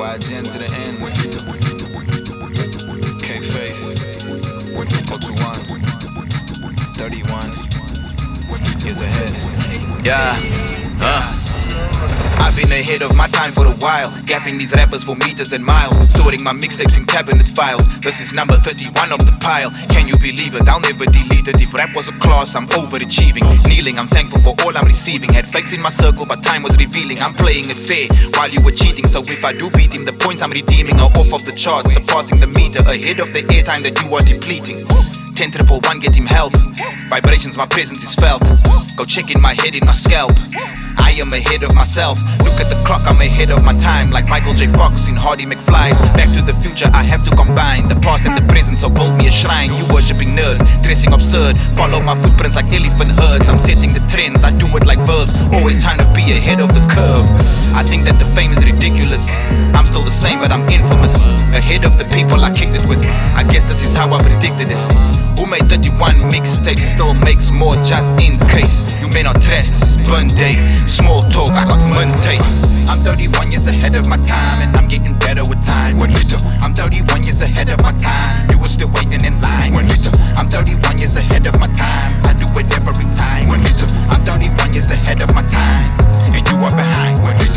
YGN to the end. K-Faith. 421. 31 years ahead. I've been ahead of my time for a while, gapping these rappers for meters and miles, storing my mixtapes in cabinet files. This is number 31 of the pile. Can you believe it? I'll never delete it. If rap was a class, I'm overachieving. Kneeling, I'm thankful for all I'm receiving. Had fakes in my circle, but time was revealing. I'm playing it fair while you were cheating. So if I do beat him, the points I'm redeeming are off of the charts, surpassing the meter, ahead of the airtime that you are depleting. 10-1-1, get him help. Vibrations, my presence is felt. Go check in my head, in my scalp. I am ahead of myself. Look at the clock, I'm ahead of my time. Like Michael J. Fox in Hardy McFly's Back to the Future, I have to combine the past and the present, so build me a shrine. You worshipping nerds, dressing absurd. Follow my footprints like elephant herds. I'm setting the trends, I do it like verbs. Always trying to be ahead of the curve. I think that the fame is ridiculous. I'm still the same, but I'm infamous. Ahead of the people I kicked it with. I guess this is how I predicted it. Who made 31 mixtapes? He still makes more just in case. You may not trash, this is burn day. Small talk, I got mun tape. I'm 31 years ahead of my time, and I'm getting better with time. I'm 31 years ahead of my time. You were still waiting in line. I'm 31 years ahead of my time. I do it every time. I'm 31 years ahead of my time, and you are behind.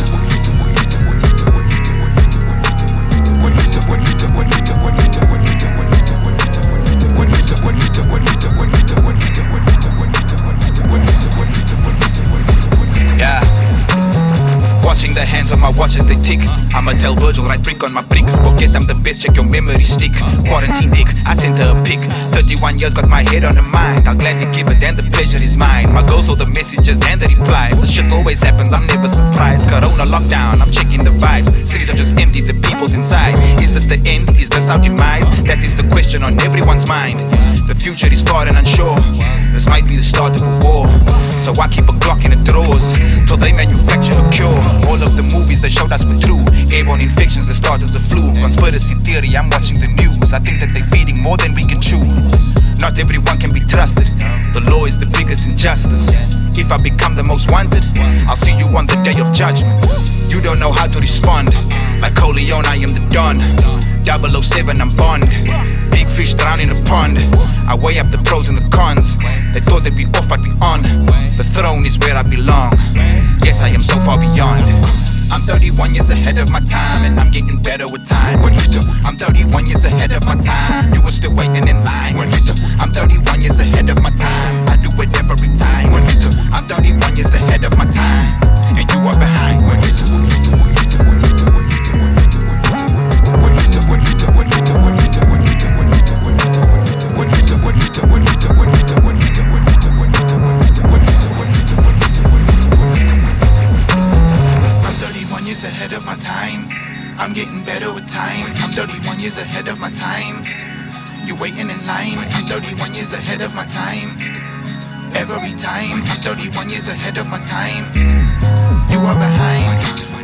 Watching the hands on my watch as they tick. I'ma tell Virgil, write brick on my brick. Forget I'm the best, check your memory stick. Quarantine dick, I sent her a pic. 31 years, got my head on her mind. I'll gladly give it and the pleasure is mine. My girls saw the messages and the replies. The shit always happens, I'm never surprised. Corona lockdown, I'm checking the vibes. Cities are just empty, the people's inside. Is this the end? Is this our demise? That is the question on everyone's mind. The future is far and unsure. This might be the start of a war. So I keep a Glock in the drawers till they manufacture a cure. All of the movies they showed us were true. Airborne infections that start as a flu. Conspiracy theory, I'm watching the news. I think that they're feeding more than we can chew. Not everyone can be trusted. The law is the biggest injustice. If I become the most wanted, I'll see you on the day of judgment. You don't know how to respond. Like Coleon, I am the Don. 007, I'm Bond. Big fish drown in the pond. I weigh up the pros and the cons. They thought they'd be off, but we on. The throne is where I belong. Yes, I am so far beyond. I'm 31 years ahead of my time, and I'm getting better with time. I'm 31 years ahead of my time. You were still waiting in line. I'm 31 years ahead of my time. I do it every time. I'm 31 years ahead of my time, and you are behind. Ahead of my time, I'm getting better with time. I'm 31 years ahead of my time. You waiting in line. I'm 31 years ahead of my time. Every time, I'm 31 years ahead of my time. You are behind.